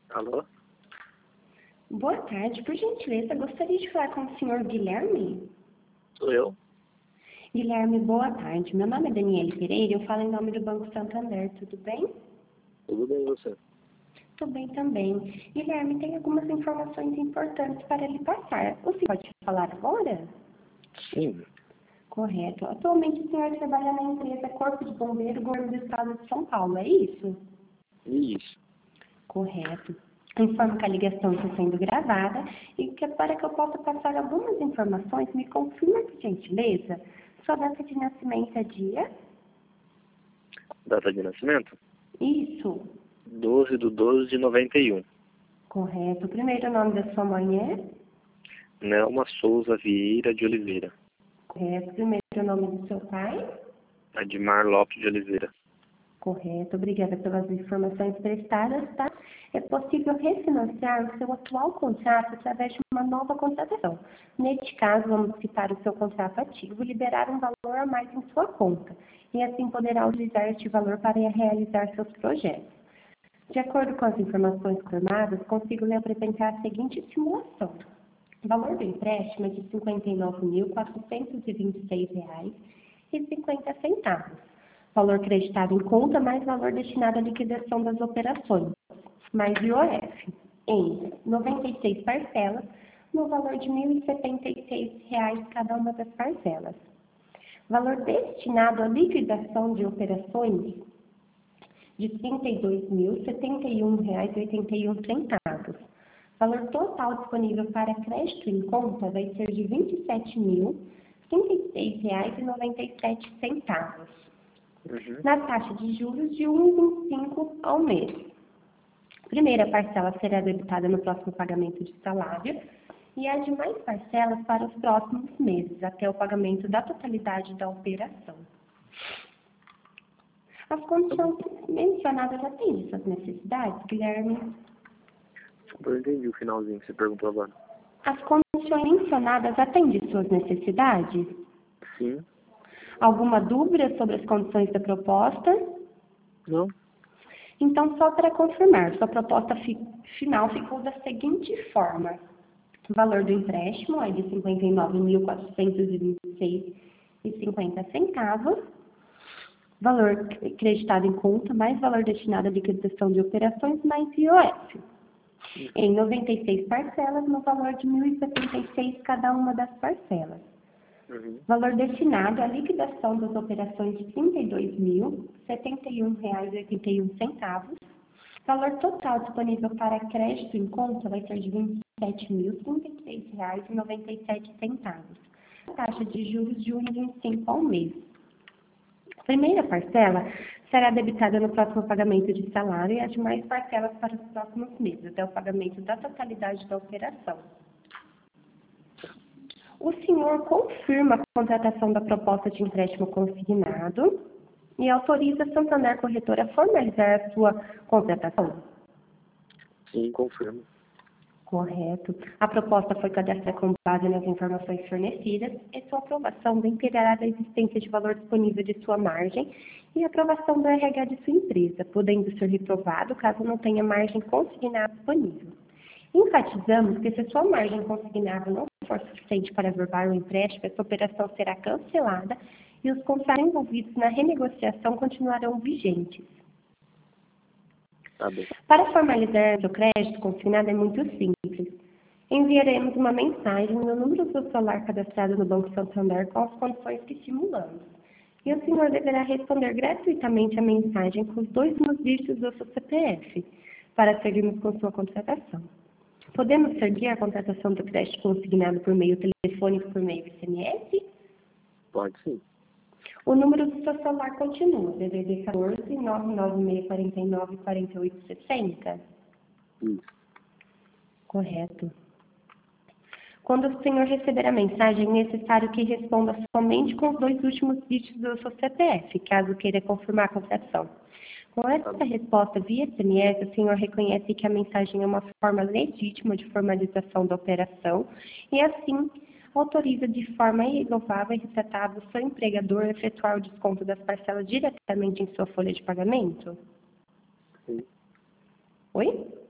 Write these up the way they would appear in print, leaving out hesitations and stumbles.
Alô? Boa tarde, por gentileza, gostaria de falar com o senhor Guilherme? Sou eu? Guilherme, boa tarde. Meu nome é Daniele Pereira, eu falo em nome do Banco Santander, tudo bem? Tudo bem, e você? Tudo bem também. Guilherme, tem algumas informações importantes para lhe passar. O senhor pode falar agora? Sim. Correto. Atualmente o senhor trabalha na empresa Corpo de Bombeiro, Governo do Estado de São Paulo, é isso? Isso. Correto. Informo que a ligação está sendo gravada e que para que eu possa passar algumas informações, me confirma, por gentileza, sua data de nascimento é dia? Data de nascimento? Isso. 12/12/91. Correto. O primeiro nome da sua mãe é? Nelma Souza Vieira de Oliveira. Correto. O primeiro nome do seu pai? Admar Lopes de Oliveira. Correto. Obrigada pelas informações prestadas, tá? É possível refinanciar o seu atual contrato através de uma nova contratação. Neste caso, vamos quitar o seu contrato ativo e liberar um valor a mais em sua conta. E assim poderá utilizar este valor para realizar seus projetos. De acordo com as informações confirmadas, consigo lhe apresentar a seguinte simulação. O valor do empréstimo é de R$ 59.426,50. Valor creditado em conta mais valor destinado à liquidação das operações, mais IOF, em 96 parcelas, no valor de R$ 1.076 cada uma das parcelas. Valor destinado à liquidação de operações de R$ 32.071,81. Valor total disponível para crédito em conta vai ser de R$ 27.036,97. Na taxa de juros de 1,25 ao mês. A primeira parcela será debitada no próximo pagamento de salário e as demais parcelas para os próximos meses, até o pagamento da totalidade da operação. As condições mencionadas atendem suas necessidades, Guilherme? Eu entendi o finalzinho que você perguntou agora. As condições mencionadas atendem suas necessidades? Sim. Alguma dúvida sobre as condições da proposta? Não. Então, só para confirmar, sua proposta final ficou da seguinte forma. O valor do empréstimo é de R$ 59.426,50. Valor creditado em conta, mais valor destinado à liquidação de operações, mais IOF. Em 96 parcelas, no valor de R$ 1.076 cada uma das parcelas. Valor destinado à liquidação das operações de R$ 32.071,81. Valor total disponível para crédito em conta vai ser de R$ 27.033,97. Taxa de juros de 1,25 ao mês. A primeira parcela será debitada no próximo pagamento de salário e as demais parcelas para os próximos meses, até o pagamento da totalidade da operação. O senhor confirma a contratação da proposta de empréstimo consignado e autoriza a Santander Corretora a formalizar a sua contratação? Sim, confirmo. Correto. A proposta foi cadastrada com base nas informações fornecidas e sua aprovação dependerá da existência de valor disponível de sua margem e aprovação do RH de sua empresa, podendo ser reprovado caso não tenha margem consignada disponível. Enfatizamos que se sua margem consignada não for suficiente para averbar o empréstimo, essa operação será cancelada e os contratos envolvidos na renegociação continuarão vigentes. Tá bem. Para formalizar seu crédito consignado é muito simples. Enviaremos uma mensagem no número do celular cadastrado no Banco Santander com as condições que estimulamos. E o senhor deverá responder gratuitamente a mensagem com os 2 últimos dígitos do seu CPF para seguirmos com sua contratação. Podemos seguir a contratação do crédito consignado por meio telefônico, por meio SMS? Pode sim. O número do seu celular continua, DDD 14 99649 4860? Isso. Correto. Quando o senhor receber a mensagem, é necessário que responda somente com os 2 últimos dígitos do seu CPF, caso queira confirmar a contratação. Com essa resposta via SMS, o senhor reconhece que a mensagem é uma forma legítima de formalização da operação e, assim, autoriza de forma irrevogável e retratável o seu empregador a efetuar o desconto das parcelas diretamente em sua folha de pagamento? Sim. Oi?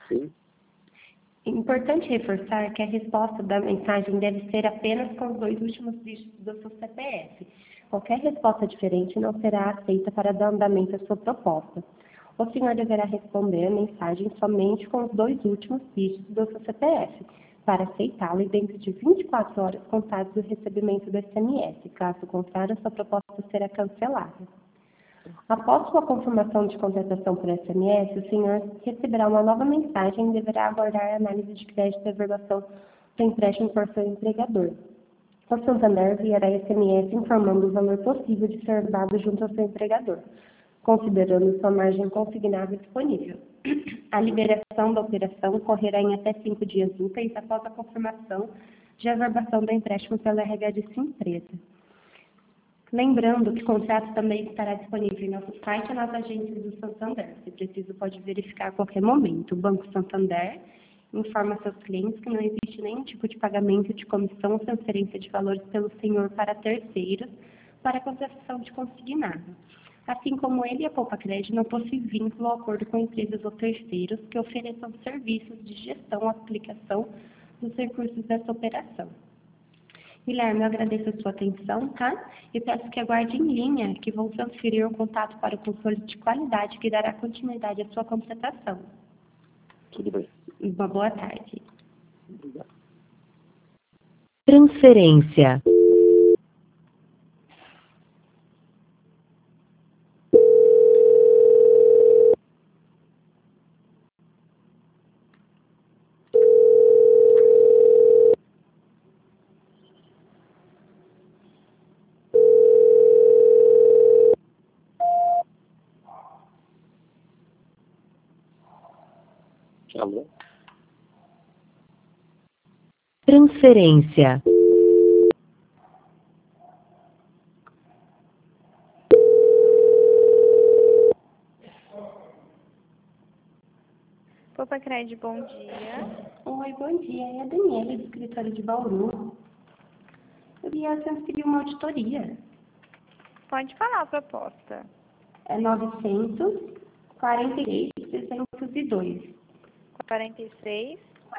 Sim. Importante reforçar que a resposta da mensagem deve ser apenas com os 2 últimos dígitos do seu CPF. Qualquer resposta diferente não será aceita para dar andamento à sua proposta. O senhor deverá responder a mensagem somente com os 2 últimos dígitos do seu CPF, para aceitá-la e dentro de 24 horas contadas do recebimento do SMS. Caso contrário, sua proposta será cancelada. Após sua confirmação de contratação por SMS, o senhor receberá uma nova mensagem e deverá aguardar a análise de crédito e averbação do empréstimo por seu empregador. O Santander enviará SMS informando o valor possível de ser dado junto ao seu empregador, considerando sua margem consignável disponível. A liberação da operação ocorrerá em até 5 dias úteis após a confirmação de averbação do empréstimo pela RH de sua empresa. Lembrando que o contrato também estará disponível em nosso site e nas agências do Santander. Se preciso, pode verificar a qualquer momento. O Banco Santander informa seus clientes que não existe nenhum tipo de pagamento de comissão ou transferência de valores pelo senhor para terceiros para concessão de consignado. Assim como ele e a Poupa Crédito não possuem vínculo ou acordo com empresas ou terceiros que ofereçam serviços de gestão ou aplicação dos recursos dessa operação. Guilherme, eu agradeço a sua atenção, tá? E peço que aguarde em linha, que vou transferir o contato para o controle de qualidade, que dará continuidade à sua contratação. Tudo bem. Uma boa tarde. Obrigado. Transferência. Alô? Transferência. Poupa Crédito, bom dia. Oi, bom dia. É a Daniela, do escritório de Bauru. Eu ia transferir uma auditoria. Pode falar a proposta. É 946-302. 46,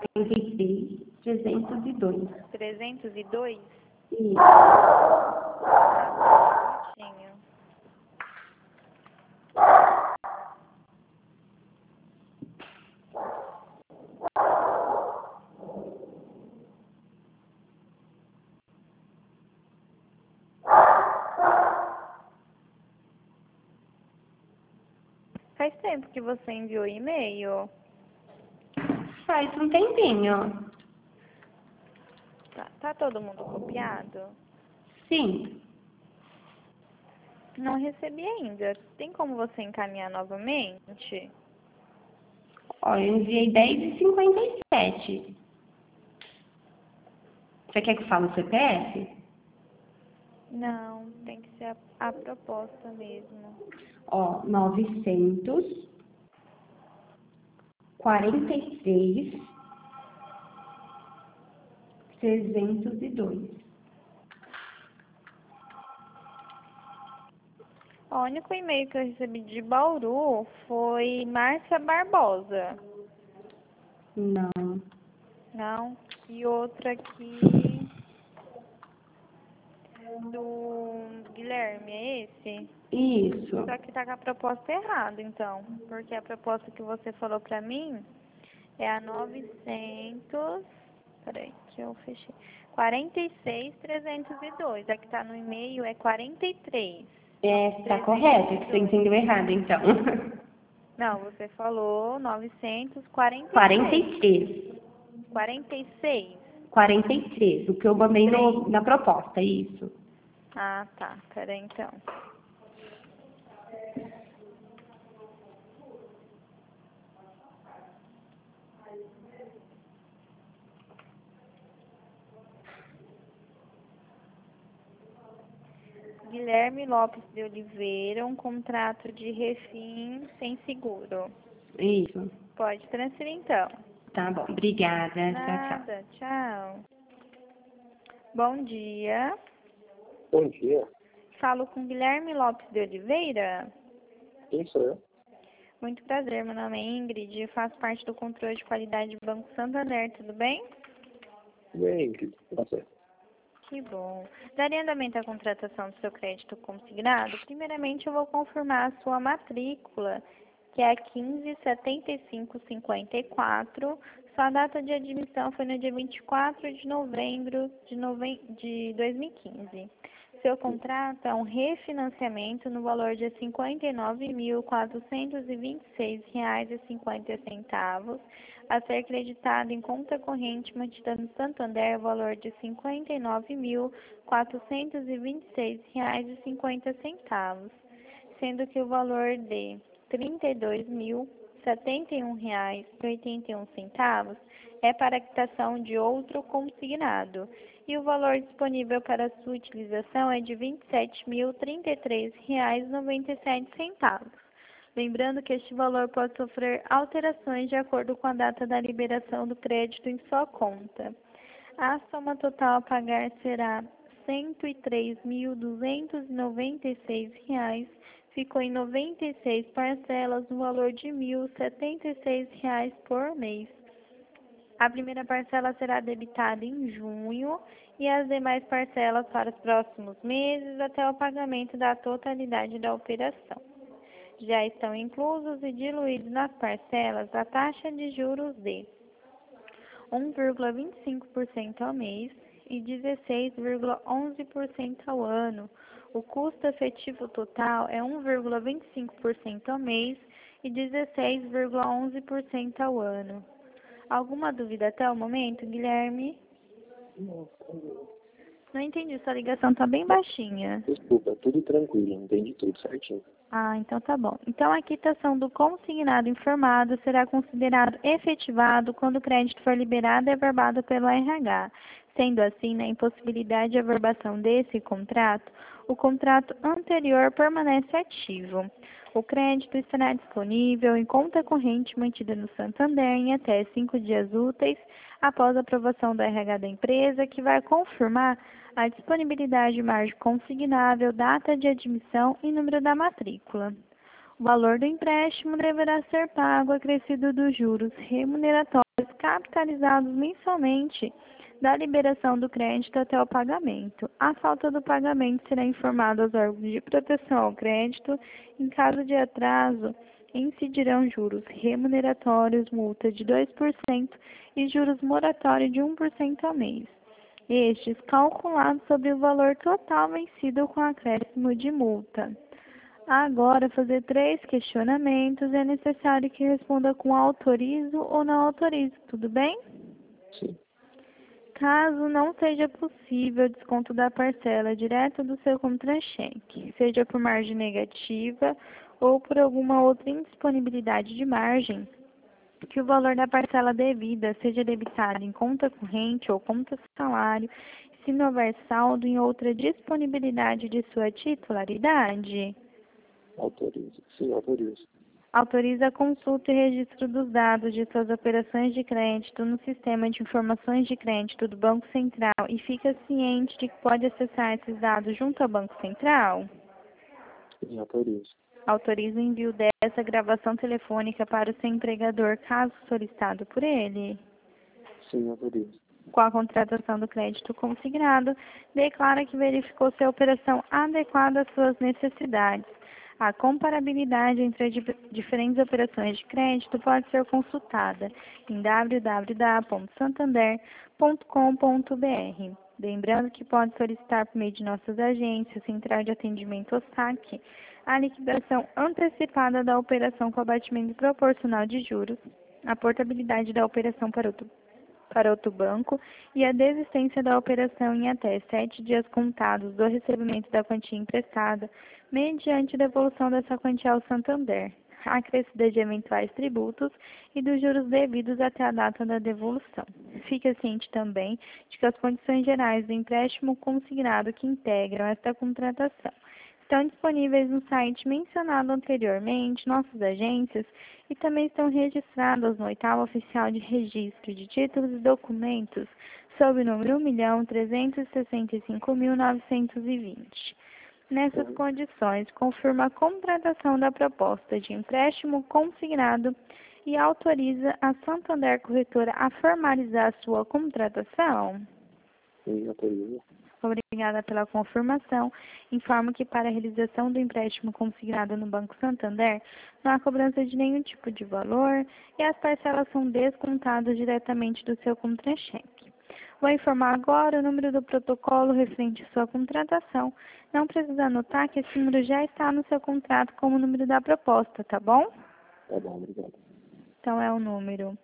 302. 302. Isso. Tá, um minutinho. Faz tempo que você enviou e-mail? Faz um tempinho. Tá todo mundo copiado? Sim. Não recebi ainda. Tem como você encaminhar novamente? Ó, eu enviei 10h57. Você quer que eu fale o CPF? Não, tem que ser a proposta mesmo. Ó, 946 302. O único e-mail que eu recebi de Bauru foi Márcia Barbosa. Não. Não. E outra aqui do Guilherme, é esse? Isso. Só que tá com a proposta errada, então. Porque a proposta que você falou pra mim é a 900... Peraí, que eu fechei. 46.302. A que tá no e-mail é 43. É, tá correto. É que você entendeu errado, então. Não, você falou 943. 43. 46? 43. O que eu mandei na proposta, isso. Ah, tá. Peraí, então. Guilherme Lopes de Oliveira, um contrato de refim sem seguro. Isso. Pode transferir, então. Tá bom. Obrigada. Tchau, tchau. Nada, tchau. Bom dia. Bom dia. Falo com Guilherme Lopes de Oliveira. Quem sou eu? Muito prazer, meu nome é Ingrid e faço parte do controle de qualidade do Banco Santander, tudo bem? Bem, tá certo. Que bom. Daria andamento à contratação do seu crédito consignado? Primeiramente, eu vou confirmar a sua matrícula, que é a 157554. Sua data de admissão foi no dia 24 de novembro de 2015. Seu contrato é um refinanciamento no valor de R$ 59.426,50, a ser creditado em conta corrente mantida no Santander, valor de R$ 59.426,50, sendo que o valor de R$ 32.071,81 é para a quitação de outro consignado, e o valor disponível para sua utilização é de R$ 27.033,97. Lembrando que este valor pode sofrer alterações de acordo com a data da liberação do crédito em sua conta. A soma total a pagar será R$ 103.296, ficou em 96 parcelas no valor de R$ 1.076 por mês. A primeira parcela será debitada em junho e as demais parcelas para os próximos meses até o pagamento da totalidade da operação. Já estão inclusos e diluídos nas parcelas a taxa de juros de 1,25% ao mês e 16,11% ao ano. O custo efetivo total é 1,25% ao mês e 16,11% ao ano. Alguma dúvida até o momento, Guilherme? Não entendi, sua ligação está bem baixinha. Desculpa, tudo tranquilo, entendi tudo certinho. Ah, então tá bom. Então a quitação do consignado informado será considerado efetivado quando o crédito for liberado e averbado pelo RH. Sendo assim, na impossibilidade de averbação desse contrato, o contrato anterior permanece ativo. O crédito estará disponível em conta corrente mantida no Santander em até 5 dias úteis após a aprovação do RH da empresa, que vai confirmar a disponibilidade de margem consignável, data de admissão e número da matrícula. O valor do empréstimo deverá ser pago acrescido dos juros remuneratórios capitalizados mensalmente da liberação do crédito até o pagamento. A falta do pagamento será informada aos órgãos de proteção ao crédito. Em caso de atraso, incidirão juros remuneratórios, multa de 2% e juros moratórios de 1% ao mês. Estes calculados sobre o valor total vencido com acréscimo de multa. Agora, fazer 3 questionamentos. É necessário que responda com autorizo ou não autorizo, tudo bem? Sim. Caso não seja possível desconto da parcela direto do seu contra-cheque, seja por margem negativa ou por alguma outra indisponibilidade de margem, que o valor da parcela devida seja debitado em conta corrente ou conta salário, se não houver saldo em outra disponibilidade de sua titularidade. Autorizo. Sim, autorizo. Autoriza a consulta e registro dos dados de suas operações de crédito no Sistema de Informações de Crédito do Banco Central e fica ciente de que pode acessar esses dados junto ao Banco Central? Sim, autorizo. Autoriza o envio dessa gravação telefônica para o seu empregador, caso solicitado por ele. Sim, autorizo. Com a contratação do crédito consignado, declara que verificou se a operação adequada às suas necessidades. A comparabilidade entre as diferentes operações de crédito pode ser consultada em www.santander.com.br. Lembrando que pode solicitar por meio de nossas agências, Central de Atendimento ou SAC, a liquidação antecipada da operação com abatimento proporcional de juros, a portabilidade da operação para outro banco e a desistência da operação em até 7 dias contados do recebimento da quantia emprestada, mediante devolução dessa quantia ao Santander, acrescida de eventuais tributos e dos juros devidos até a data da devolução. Fique ciente também de que as condições gerais do empréstimo consignado que integram esta contratação estão disponíveis no site mencionado anteriormente, nossas agências, e também estão registradas no 8º Oficial de Registro de Títulos e Documentos, sob o número 1.365.920. Nessas condições, confirma a contratação da proposta de empréstimo consignado e autoriza a Santander Corretora a formalizar a sua contratação? Sim, autoriza. Obrigada pela confirmação. Informo que para a realização do empréstimo consignado no Banco Santander, não há cobrança de nenhum tipo de valor e as parcelas são descontadas diretamente do seu contra-cheque. Vou informar agora o número do protocolo referente à sua contratação. Não precisa anotar que esse número já está no seu contrato como o número da proposta, tá bom? Tá bom, obrigado. Então é o número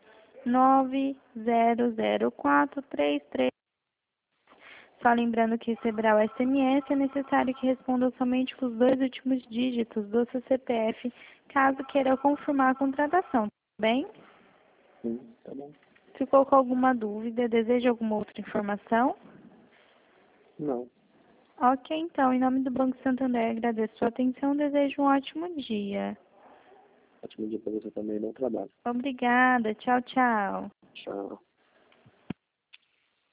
900433. Só lembrando que receberá o SMS, é necessário que responda somente com os 2 últimos dígitos do seu CPF, caso queira confirmar a contratação, tá bem? Sim, tá bom. Ficou com alguma dúvida? Deseja alguma outra informação? Não. Ok, então, em nome do Banco Santander, agradeço a sua atenção e desejo um ótimo dia. Ótimo dia pra você também, bom trabalho. Obrigada, tchau, tchau. Tchau.